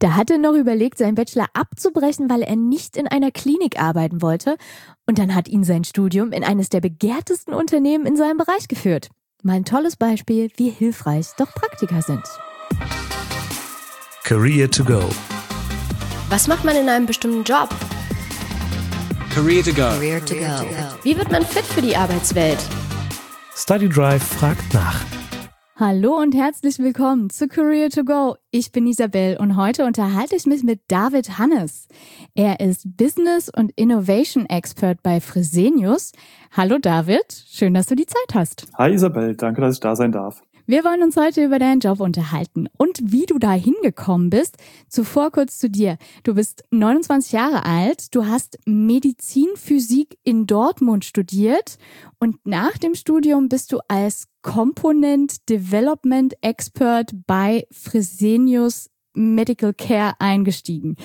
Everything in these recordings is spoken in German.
Da hat er noch überlegt, seinen Bachelor abzubrechen, weil er nicht in einer Klinik arbeiten wollte. Und dann hat ihn sein Studium in eines der begehrtesten Unternehmen in seinem Bereich geführt. Mal ein tolles Beispiel, wie hilfreich doch Praktika sind. Career to go. Was macht man in einem bestimmten Job? Career to go. Career to go. Wie wird man fit für die Arbeitswelt? Study Drive fragt nach. Hallo und herzlich willkommen zu Career to Go. Ich bin Isabel und heute unterhalte ich mich mit David Hannes. Er ist Business- und Innovation Expert bei Fresenius. Hallo David, schön, dass du die Zeit hast. Hi Isabel, danke, dass ich da sein darf. Wir wollen uns heute über deinen Job unterhalten und wie du da hingekommen bist. Zuvor kurz zu dir. Du bist 29 Jahre alt, du hast Medizinphysik in Dortmund studiert und nach dem Studium bist du als Component Development Expert bei Fresenius Medical Care eingestiegen.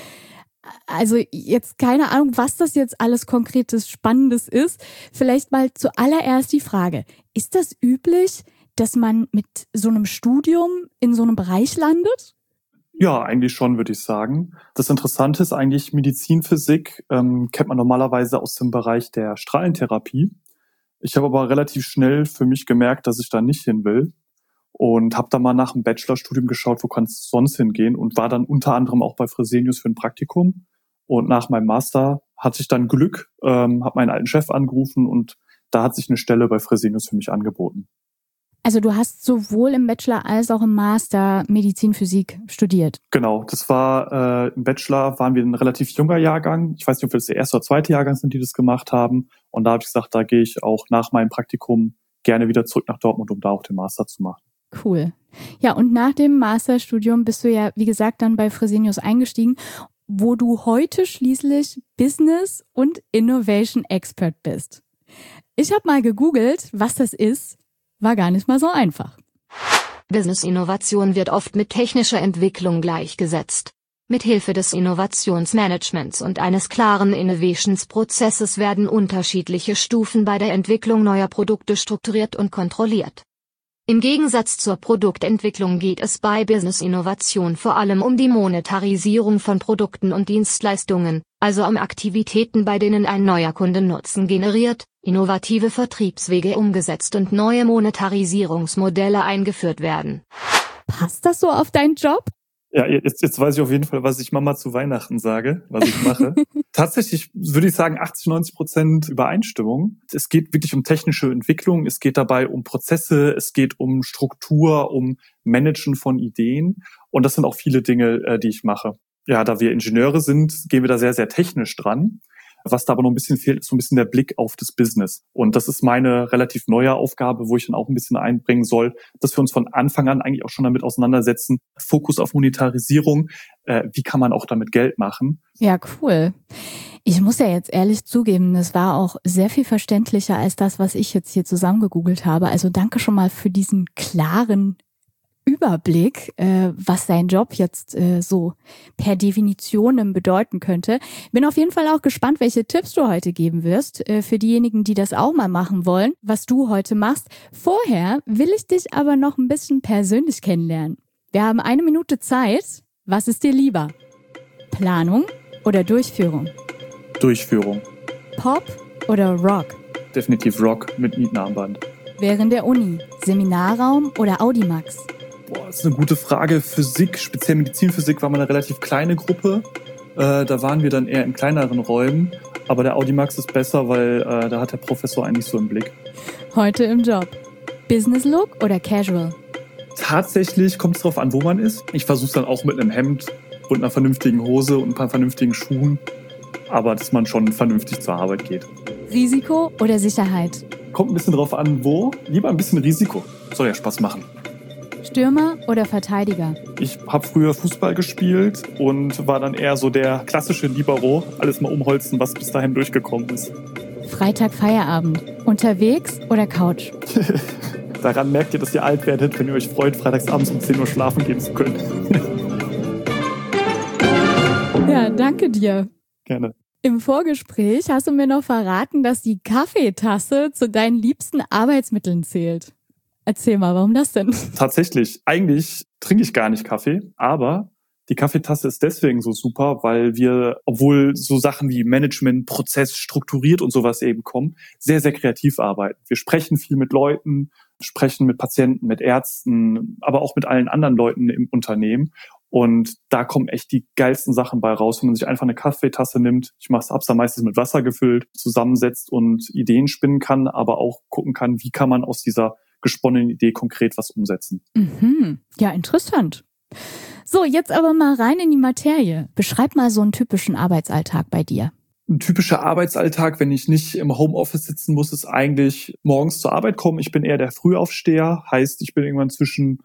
Also jetzt keine Ahnung, was das jetzt alles Konkretes Spannendes ist. Vielleicht mal zuallererst die Frage, ist das üblich, dass man mit so einem Studium in so einem Bereich landet? Ja, eigentlich schon, würde ich sagen. Das Interessante ist eigentlich, Medizinphysik kennt man normalerweise aus dem Bereich der Strahlentherapie. Ich habe aber relativ schnell für mich gemerkt, dass ich da nicht hin will und habe da mal nach dem Bachelorstudium geschaut, wo kann es sonst hingehen und war dann unter anderem auch bei Fresenius für ein Praktikum. Und nach meinem Master hatte ich dann Glück, habe meinen alten Chef angerufen und da hat sich eine Stelle bei Fresenius für mich angeboten. Also du hast sowohl im Bachelor als auch im Master Medizinphysik studiert. Genau, das war im Bachelor waren wir ein relativ junger Jahrgang. Ich weiß nicht, ob wir das der erste oder zweite Jahrgang sind, die das gemacht haben. Und da habe ich gesagt, da gehe ich auch nach meinem Praktikum gerne wieder zurück nach Dortmund, um da auch den Master zu machen. Cool. Ja, und nach dem Masterstudium bist du ja, wie gesagt, dann bei Fresenius eingestiegen, wo du heute schließlich Business- und Innovation Expert bist. Ich habe mal gegoogelt, was das ist. War gar nicht mal so einfach. Business-Innovation wird oft mit technischer Entwicklung gleichgesetzt. Mithilfe des Innovationsmanagements und eines klaren Innovationsprozesses werden unterschiedliche Stufen bei der Entwicklung neuer Produkte strukturiert und kontrolliert. Im Gegensatz zur Produktentwicklung geht es bei Business-Innovation vor allem um die Monetarisierung von Produkten und Dienstleistungen, also um Aktivitäten, bei denen ein neuer Kundennutzen generiert, innovative Vertriebswege umgesetzt und neue Monetarisierungsmodelle eingeführt werden. Passt das so auf deinen Job? Ja, jetzt weiß ich auf jeden Fall, was ich Mama zu Weihnachten sage, was ich mache. Tatsächlich würde ich sagen 80-90% Übereinstimmung. Es geht wirklich um technische Entwicklung, es geht dabei um Prozesse, es geht um Struktur, um Managen von Ideen und das sind auch viele Dinge, die ich mache. Ja, da wir Ingenieure sind, gehen wir da sehr, sehr technisch dran. Was da aber noch ein bisschen fehlt, ist so ein bisschen der Blick auf das Business. Und das ist meine relativ neue Aufgabe, wo ich dann auch ein bisschen einbringen soll, dass wir uns von Anfang an eigentlich auch schon damit auseinandersetzen. Fokus auf Monetarisierung. Wie kann man auch damit Geld machen? Ja, cool. Ich muss ja jetzt ehrlich zugeben, das war auch sehr viel verständlicher als das, was ich jetzt hier zusammengegoogelt habe. Also danke schon mal für diesen klaren Überblick, was dein Job jetzt so per Definition bedeuten könnte. Bin auf jeden Fall auch gespannt, welche Tipps du heute geben wirst für diejenigen, die das auch mal machen wollen, was du heute machst. Vorher will ich dich aber noch ein bisschen persönlich kennenlernen. Wir haben 1 Minute Zeit. Was ist dir lieber? Planung oder Durchführung? Durchführung. Pop oder Rock? Definitiv Rock mit Nietenarmband. Während der Uni, Seminarraum oder Audimax? Das ist eine gute Frage. Physik, speziell Medizinphysik, war mal eine relativ kleine Gruppe. Da waren wir dann eher in kleineren Räumen. Aber der Audimax ist besser, weil da hat der Professor eigentlich so im Blick. Heute im Job. Business Look oder Casual? Tatsächlich kommt es darauf an, wo man ist. Ich versuche es dann auch mit einem Hemd und einer vernünftigen Hose und ein paar vernünftigen Schuhen. Aber dass man schon vernünftig zur Arbeit geht. Risiko oder Sicherheit? Kommt ein bisschen drauf an, wo. Lieber ein bisschen Risiko. Soll ja Spaß machen. Stürmer oder Verteidiger? Ich habe früher Fußball gespielt und war dann eher so der klassische Libero. Alles mal umholzen, was bis dahin durchgekommen ist. Freitag Feierabend. Unterwegs oder Couch? Daran merkt ihr, dass ihr alt werdet, wenn ihr euch freut, freitagsabends um 10 Uhr schlafen gehen zu können. Ja, danke dir. Gerne. Im Vorgespräch hast du mir noch verraten, dass die Kaffeetasse zu deinen liebsten Arbeitsmitteln zählt. Erzähl mal, warum das denn? Tatsächlich, eigentlich trinke ich gar nicht Kaffee, aber Die Kaffeetasse ist deswegen so super, weil wir, obwohl so Sachen wie Management, Prozess, strukturiert und sowas eben kommen, sehr, sehr kreativ arbeiten. Wir sprechen viel mit Leuten, sprechen mit Patienten, mit Ärzten, aber auch mit allen anderen Leuten im Unternehmen. Und da kommen echt die geilsten Sachen bei raus, wenn man sich einfach eine Kaffeetasse nimmt. Ich hab's da meistens mit Wasser gefüllt, zusammensetzt und Ideen spinnen kann, aber auch gucken kann, wie kann man aus dieser gesponnenen Idee konkret was umsetzen. Mhm. Ja, interessant. So, jetzt aber mal rein in die Materie. Beschreib mal so einen typischen Arbeitsalltag bei dir. Ein typischer Arbeitsalltag, wenn ich nicht im Homeoffice sitzen muss, ist eigentlich morgens zur Arbeit kommen. Ich bin eher der Frühaufsteher, heißt, ich bin irgendwann zwischen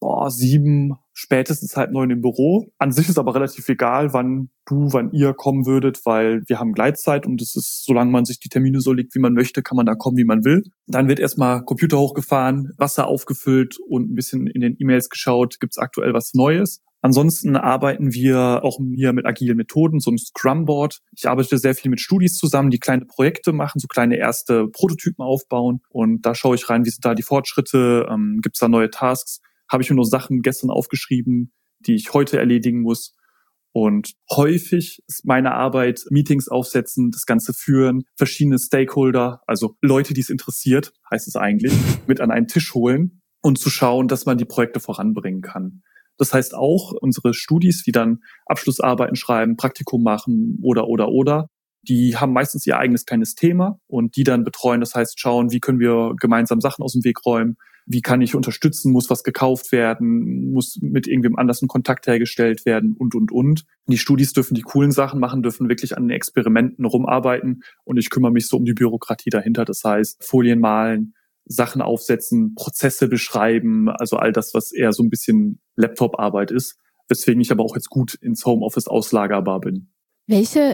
7, spätestens 8:30 im Büro. An sich ist aber relativ egal, wann ihr kommen würdet, weil wir haben Gleitzeit und es ist, solange man sich die Termine so legt, wie man möchte, kann man da kommen, wie man will. Dann wird erstmal Computer hochgefahren, Wasser aufgefüllt und ein bisschen in den E-Mails geschaut, gibt's aktuell was Neues. Ansonsten arbeiten wir auch hier mit agilen Methoden, so ein Scrum-Board. Ich arbeite sehr viel mit Studis zusammen, die kleine Projekte machen, so kleine erste Prototypen aufbauen. Und da schaue ich rein, wie sind da die Fortschritte, gibt's da neue Tasks. Habe ich mir nur Sachen gestern aufgeschrieben, die ich heute erledigen muss. Und häufig ist meine Arbeit Meetings aufsetzen, das Ganze führen, verschiedene Stakeholder, also Leute, die es interessiert, heißt es eigentlich, mit an einen Tisch holen und zu schauen, dass man die Projekte voranbringen kann. Das heißt auch, unsere Studis, die dann Abschlussarbeiten schreiben, Praktikum machen oder, die haben meistens ihr eigenes kleines Thema und die dann betreuen. Das heißt, schauen, wie können wir gemeinsam Sachen aus dem Weg räumen, wie kann ich unterstützen, muss was gekauft werden, muss mit irgendwem anders ein Kontakt hergestellt werden und. Die Studis dürfen die coolen Sachen machen, dürfen wirklich an den Experimenten rumarbeiten und ich kümmere mich so um die Bürokratie dahinter. Das heißt, Folien malen, Sachen aufsetzen, Prozesse beschreiben, also all das, was eher so ein bisschen Laptop-Arbeit ist, weswegen ich aber auch jetzt gut ins Homeoffice auslagerbar bin. Welche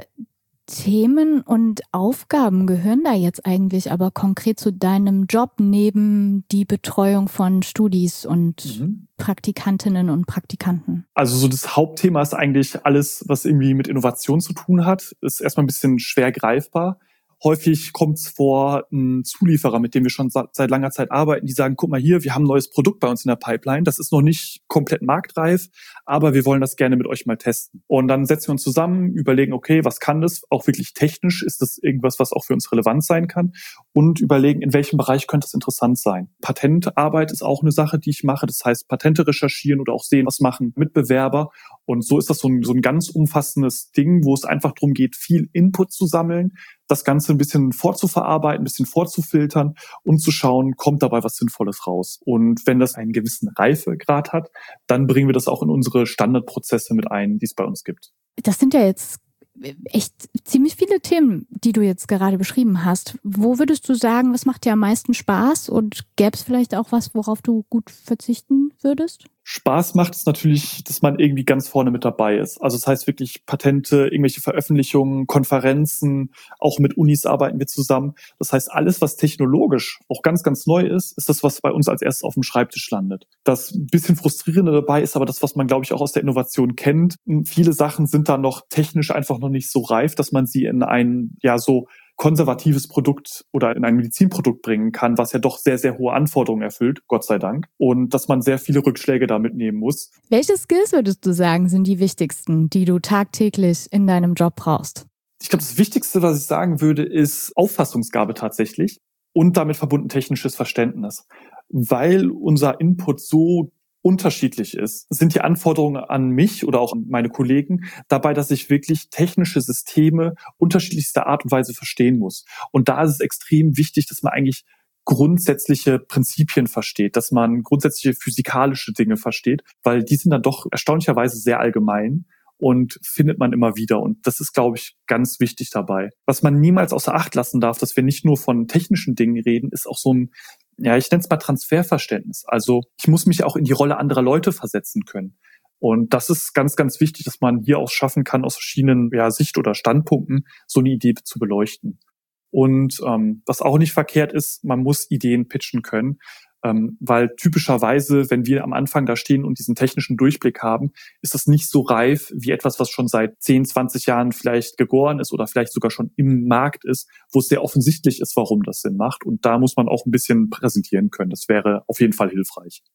Themen und Aufgaben gehören da jetzt eigentlich aber konkret zu deinem Job neben die Betreuung von Studis und Praktikantinnen und Praktikanten? Also so das Hauptthema ist eigentlich alles, was irgendwie mit Innovation zu tun hat. Ist erstmal ein bisschen schwer greifbar. Häufig kommt es vor, ein Zulieferer, mit dem wir schon seit langer Zeit arbeiten, die sagen, guck mal hier, wir haben ein neues Produkt bei uns in der Pipeline. Das ist noch nicht komplett marktreif, aber wir wollen das gerne mit euch mal testen. Und dann setzen wir uns zusammen, überlegen, okay, was kann das? Auch wirklich technisch, ist das irgendwas, was auch für uns relevant sein kann? Und überlegen, in welchem Bereich könnte es interessant sein? Patentarbeit ist auch eine Sache, die ich mache. Das heißt, Patente recherchieren oder auch sehen, was machen Mitbewerber. Und so ist das so ein ganz umfassendes Ding, wo es einfach darum geht, viel Input zu sammeln, das Ganze ein bisschen vorzuverarbeiten, ein bisschen vorzufiltern und zu schauen, kommt dabei was Sinnvolles raus. Und wenn das einen gewissen Reifegrad hat, dann bringen wir das auch in unsere Standardprozesse mit ein, die es bei uns gibt. Das sind ja jetzt echt ziemlich viele Themen, die du jetzt gerade beschrieben hast. Wo würdest du sagen, was macht dir am meisten Spaß und gäbe es vielleicht auch was, worauf du gut verzichten würdest? Spaß macht es natürlich, dass man irgendwie ganz vorne mit dabei ist. Also das heißt wirklich Patente, irgendwelche Veröffentlichungen, Konferenzen, auch mit Unis arbeiten wir zusammen. Das heißt, alles, was technologisch auch ganz, ganz neu ist, ist das, was bei uns als erstes auf dem Schreibtisch landet. Das ein bisschen Frustrierende dabei ist aber das, was man, glaube ich, auch aus der Innovation kennt. Viele Sachen sind da noch technisch einfach noch nicht so reif, dass man sie in ein, so konservatives Produkt oder in ein Medizinprodukt bringen kann, was ja doch sehr, sehr hohe Anforderungen erfüllt, Gott sei Dank. Und dass man sehr viele Rückschläge da mitnehmen muss. Welche Skills würdest du sagen, sind die wichtigsten, die du tagtäglich in deinem Job brauchst? Ich glaube, das Wichtigste, was ich sagen würde, ist Auffassungsgabe tatsächlich und damit verbunden technisches Verständnis. Weil unser Input so unterschiedlich ist, sind die Anforderungen an mich oder auch an meine Kollegen dabei, dass ich wirklich technische Systeme unterschiedlichster Art und Weise verstehen muss. Und da ist es extrem wichtig, dass man eigentlich grundsätzliche Prinzipien versteht, dass man grundsätzliche physikalische Dinge versteht, weil die sind dann doch erstaunlicherweise sehr allgemein und findet man immer wieder. Und das ist, glaube ich, ganz wichtig dabei. Was man niemals außer Acht lassen darf, dass wir nicht nur von technischen Dingen reden, ist auch so ein, ich nenne es mal Transferverständnis. Also ich muss mich auch in die Rolle anderer Leute versetzen können. Und das ist ganz, ganz wichtig, dass man hier auch schaffen kann, aus verschiedenen Sicht- oder Standpunkten so eine Idee zu beleuchten. Und was auch nicht verkehrt ist, man muss Ideen pitchen können. Weil typischerweise, wenn wir am Anfang da stehen und diesen technischen Durchblick haben, ist das nicht so reif wie etwas, was schon seit 10, 20 Jahren vielleicht gegoren ist oder vielleicht sogar schon im Markt ist, wo es sehr offensichtlich ist, warum das Sinn macht. Und da muss man auch ein bisschen präsentieren können. Das wäre auf jeden Fall hilfreich.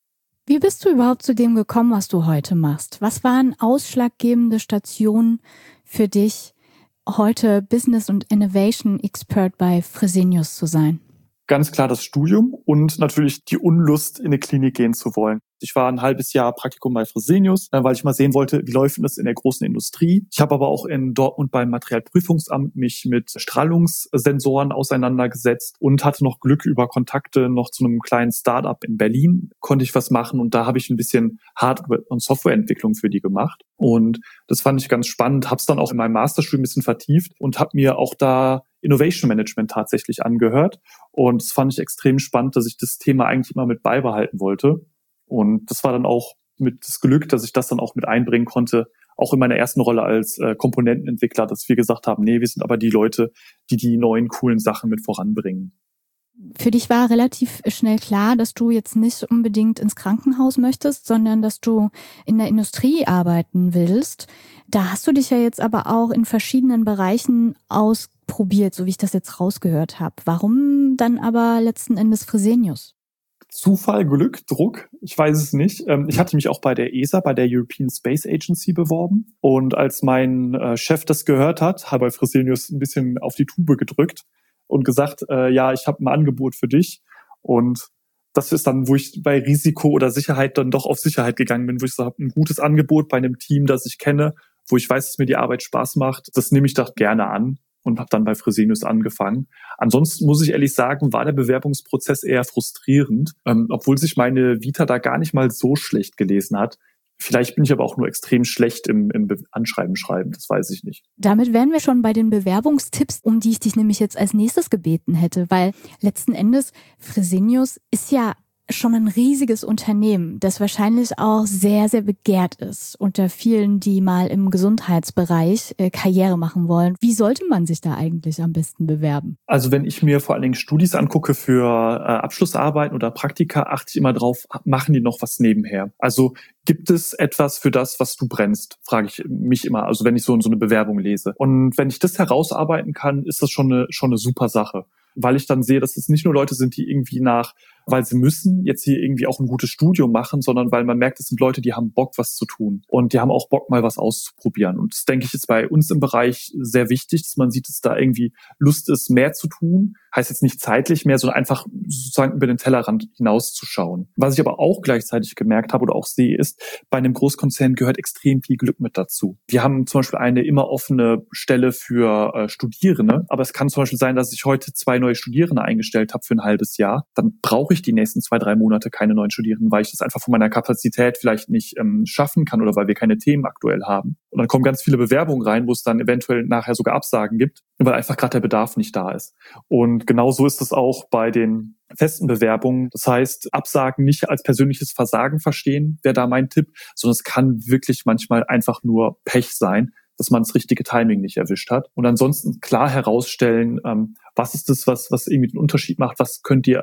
Wie bist du überhaupt zu dem gekommen, was du heute machst? Was waren ausschlaggebende Stationen für dich, heute Business- und Innovation-Expert bei Fresenius zu sein? Ganz klar das Studium und natürlich die Unlust, in eine Klinik gehen zu wollen. Ich war ein halbes Jahr Praktikum bei Fresenius, weil ich mal sehen wollte, wie läuft das in der großen Industrie. Ich habe aber auch in Dortmund beim Materialprüfungsamt mich mit Strahlungssensoren auseinandergesetzt und hatte noch Glück über Kontakte noch zu einem kleinen Startup in Berlin. Konnte ich was machen und da habe ich ein bisschen Hardware- und Softwareentwicklung für die gemacht. Und das fand ich ganz spannend, habe es dann auch in meinem Masterstudium ein bisschen vertieft und habe mir auch da Innovation Management tatsächlich angehört. Und das fand ich extrem spannend, dass ich das Thema eigentlich immer mit beibehalten wollte. Und das war dann auch mit das Glück, dass ich das dann auch mit einbringen konnte, auch in meiner ersten Rolle als Komponentenentwickler, dass wir gesagt haben, nee, wir sind aber die Leute, die die neuen, coolen Sachen mit voranbringen. Für dich war relativ schnell klar, dass du jetzt nicht unbedingt ins Krankenhaus möchtest, sondern dass du in der Industrie arbeiten willst. Da hast du dich ja jetzt aber auch in verschiedenen Bereichen ausprobiert, so wie ich das jetzt rausgehört habe. Warum dann aber letzten Endes Fresenius? Zufall, Glück, Druck, ich weiß es nicht. Ich hatte mich auch bei der ESA, bei der European Space Agency beworben. Und als mein Chef das gehört hat, habe ich Fresenius ein bisschen auf die Tube gedrückt und gesagt, ja, ich habe ein Angebot für dich. Und das ist dann, wo ich bei Risiko oder Sicherheit dann doch auf Sicherheit gegangen bin, wo ich sage, ein gutes Angebot bei einem Team, das ich kenne, wo ich weiß, dass mir die Arbeit Spaß macht, das nehme ich doch gerne an. Und habe dann bei Fresenius angefangen. Ansonsten muss ich ehrlich sagen, war der Bewerbungsprozess eher frustrierend, obwohl sich meine Vita da gar nicht mal so schlecht gelesen hat. Vielleicht bin ich aber auch nur extrem schlecht im Anschreiben schreiben, das weiß ich nicht. Damit wären wir schon bei den Bewerbungstipps, um die ich dich nämlich jetzt als nächstes gebeten hätte, weil letzten Endes Fresenius ist ja schon ein riesiges Unternehmen, das wahrscheinlich auch sehr, sehr begehrt ist unter vielen, die mal im Gesundheitsbereich Karriere machen wollen. Wie sollte man sich da eigentlich am besten bewerben? Also wenn ich mir vor allen Dingen Studis angucke für Abschlussarbeiten oder Praktika, achte ich immer drauf, machen die noch was nebenher? Also gibt es etwas für das, was du brennst, frage ich mich immer, also wenn ich so eine Bewerbung lese. Und wenn ich das herausarbeiten kann, ist das schon eine super Sache. Weil ich dann sehe, dass es nicht nur Leute sind, die irgendwie weil sie müssen, jetzt hier irgendwie auch ein gutes Studium machen, sondern weil man merkt, es sind Leute, die haben Bock, was zu tun. Und die haben auch Bock, mal was auszuprobieren. Und das, denke ich, ist bei uns im Bereich sehr wichtig, dass man sieht, dass da irgendwie Lust ist, mehr zu tun. Heißt jetzt nicht zeitlich mehr, sondern einfach sozusagen über den Tellerrand hinauszuschauen. Was ich aber auch gleichzeitig gemerkt habe oder auch sehe, ist, bei einem Großkonzern gehört extrem viel Glück mit dazu. Wir haben zum Beispiel eine immer offene Stelle für Studierende, aber es kann zum Beispiel sein, dass ich heute 2 neue Studierende eingestellt habe für ein halbes Jahr. Dann brauche ich die nächsten 2-3 Monate keine neuen Studierenden, weil ich das einfach von meiner Kapazität vielleicht nicht schaffen kann oder weil wir keine Themen aktuell haben. Und dann kommen ganz viele Bewerbungen rein, wo es dann eventuell nachher sogar Absagen gibt, weil einfach gerade der Bedarf nicht da ist. Und genauso ist es auch bei den festen Bewerbungen. Das heißt, Absagen nicht als persönliches Versagen verstehen, wäre da mein Tipp, sondern es kann wirklich manchmal einfach nur Pech sein, dass man das richtige Timing nicht erwischt hat. Und ansonsten klar herausstellen, was ist das, was irgendwie den Unterschied macht, was könnt ihr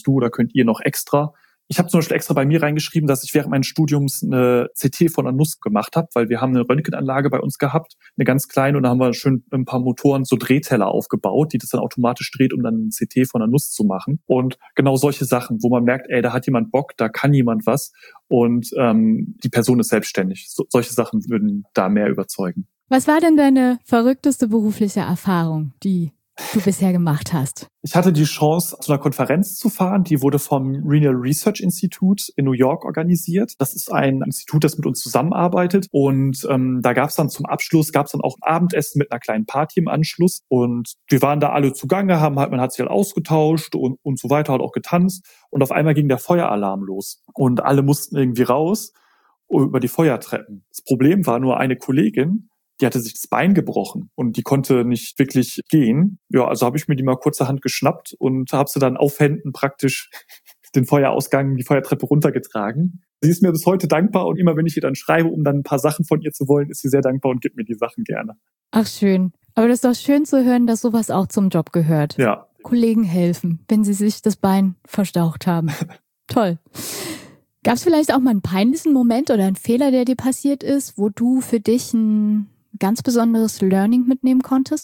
noch extra. Ich habe zum Beispiel extra bei mir reingeschrieben, dass ich während meines Studiums eine CT von einer Nuss gemacht habe, weil wir haben eine Röntgenanlage bei uns gehabt, eine ganz kleine, und da haben wir schön ein paar Motoren, so Drehteller aufgebaut, die das dann automatisch dreht, um dann ein CT von einer Nuss zu machen. Und genau solche Sachen, wo man merkt, da hat jemand Bock, da kann jemand was und die Person ist selbstständig. Solche Sachen würden da mehr überzeugen. Was war denn deine verrückteste berufliche Erfahrung, die du bisher gemacht hast? Ich hatte die Chance, zu einer Konferenz zu fahren. Die wurde vom Renal Research Institute in New York organisiert. Das ist ein Institut, das mit uns zusammenarbeitet. Und da gab es dann zum Abschluss, auch ein Abendessen mit einer kleinen Party im Anschluss. Und wir waren da alle zugange, man hat sich halt ausgetauscht und so weiter, hat auch getanzt. Und auf einmal ging der Feueralarm los. Und alle mussten irgendwie raus über die Feuertreppen. Das Problem war nur, eine Kollegin, die hatte sich das Bein gebrochen und die konnte nicht wirklich gehen. Ja, also habe ich mir die mal kurzerhand geschnappt und habe sie dann auf Händen praktisch den Feuerausgang, die Feuertreppe runtergetragen. Sie ist mir bis heute dankbar und immer wenn ich ihr dann schreibe, um dann ein paar Sachen von ihr zu wollen, ist sie sehr dankbar und gibt mir die Sachen gerne. Ach schön. Aber das ist doch schön zu hören, dass sowas auch zum Job gehört. Ja. Kollegen helfen, wenn sie sich das Bein verstaucht haben. Toll. Gab es vielleicht auch mal einen peinlichen Moment oder einen Fehler, der dir passiert ist, wo du für dich ein ganz besonderes Learning mitnehmen konntest?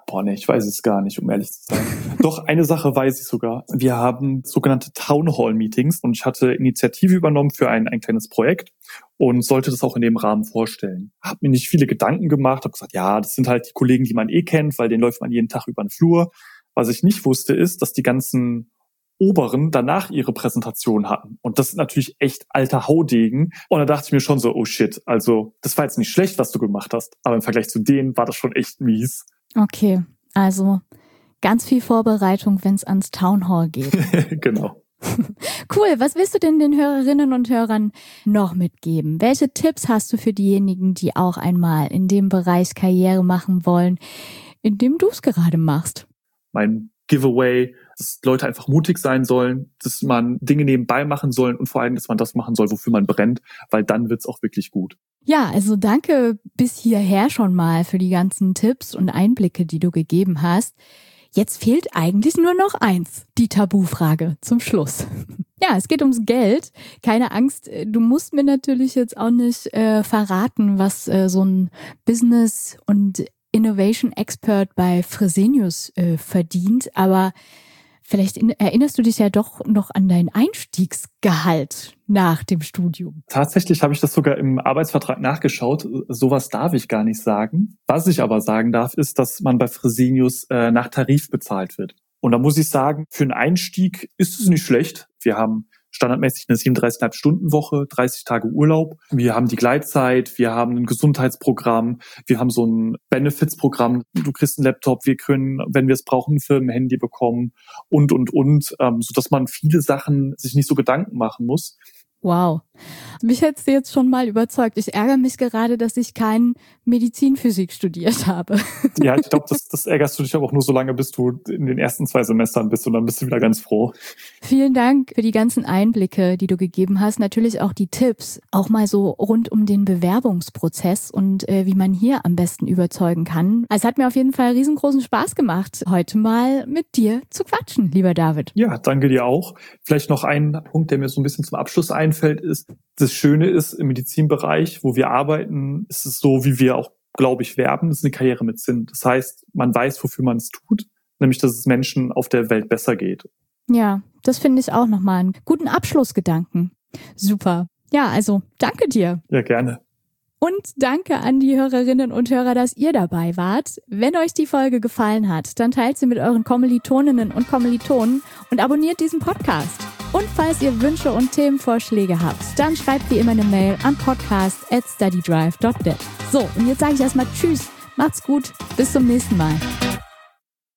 Ich weiß es gar nicht, um ehrlich zu sein. Doch, eine Sache weiß ich sogar. Wir haben sogenannte Town Hall Meetings und ich hatte Initiative übernommen für ein kleines Projekt und sollte das auch in dem Rahmen vorstellen. Hab mir nicht viele Gedanken gemacht, habe gesagt, ja, das sind halt die Kollegen, die man kennt, weil denen läuft man jeden Tag über den Flur. Was ich nicht wusste, ist, dass die ganzen Oberen danach ihre Präsentation hatten. Und das ist natürlich echt alter Haudegen. Und da dachte ich mir schon so, oh shit, also das war jetzt nicht schlecht, was du gemacht hast. Aber im Vergleich zu denen war das schon echt mies. Okay, also ganz viel Vorbereitung, wenn es ans Town Hall geht. Genau. Cool, was willst du denn den Hörerinnen und Hörern noch mitgeben? Welche Tipps hast du für diejenigen, die auch einmal in dem Bereich Karriere machen wollen, in dem du es gerade machst? Mein Giveaway, dass Leute einfach mutig sein sollen, dass man Dinge nebenbei machen soll und vor allem, dass man das machen soll, wofür man brennt, weil dann wird's auch wirklich gut. Ja, also danke bis hierher schon mal für die ganzen Tipps und Einblicke, die du gegeben hast. Jetzt fehlt eigentlich nur noch eins, die Tabufrage zum Schluss. Ja, es geht ums Geld. Keine Angst, du musst mir natürlich jetzt auch nicht verraten, was so ein Business- und Innovation-Expert bei Fresenius verdient, aber vielleicht erinnerst du dich ja doch noch an dein Einstiegsgehalt nach dem Studium. Tatsächlich habe ich das sogar im Arbeitsvertrag nachgeschaut. Sowas darf ich gar nicht sagen. Was ich aber sagen darf, ist, dass man bei Fresenius nach Tarif bezahlt wird. Und da muss ich sagen, für einen Einstieg ist es nicht schlecht. Wir haben standardmäßig eine 37,5-Stunden-Woche, 30 Tage Urlaub. Wir haben die Gleitzeit, wir haben ein Gesundheitsprogramm, wir haben so ein Benefits-Programm. Du kriegst einen Laptop, wir können, wenn wir es brauchen, ein Firmenhandy bekommen und, sodass man viele Sachen sich nicht so Gedanken machen muss. Wow. Mich hättest du jetzt schon mal überzeugt. Ich ärgere mich gerade, dass ich kein Medizinphysik studiert habe. Ja, ich glaube, das ärgerst du dich aber auch nur so lange, bis du in den ersten 2 Semestern bist und dann bist du wieder ganz froh. Vielen Dank für die ganzen Einblicke, die du gegeben hast. Natürlich auch die Tipps, auch mal so rund um den Bewerbungsprozess und wie man hier am besten überzeugen kann. Also es hat mir auf jeden Fall riesengroßen Spaß gemacht, heute mal mit dir zu quatschen, lieber David. Ja, danke dir auch. Vielleicht noch ein Punkt, der mir so ein bisschen zum Abschluss einfällt, ist, das Schöne ist, im Medizinbereich, wo wir arbeiten, ist es so, wie wir auch, glaube ich, werben, das ist eine Karriere mit Sinn. Das heißt, man weiß, wofür man es tut, nämlich, dass es Menschen auf der Welt besser geht. Ja, das finde ich auch nochmal einen guten Abschlussgedanken. Super. Ja, also danke dir. Ja, gerne. Und danke an die Hörerinnen und Hörer, dass ihr dabei wart. Wenn euch die Folge gefallen hat, dann teilt sie mit euren Kommilitoninnen und Kommilitonen und abonniert diesen Podcast. Und falls ihr Wünsche und Themenvorschläge habt, dann schreibt wie immer eine Mail an podcast@studydrive.net. So, und jetzt sage ich erstmal Tschüss, macht's gut, bis zum nächsten Mal.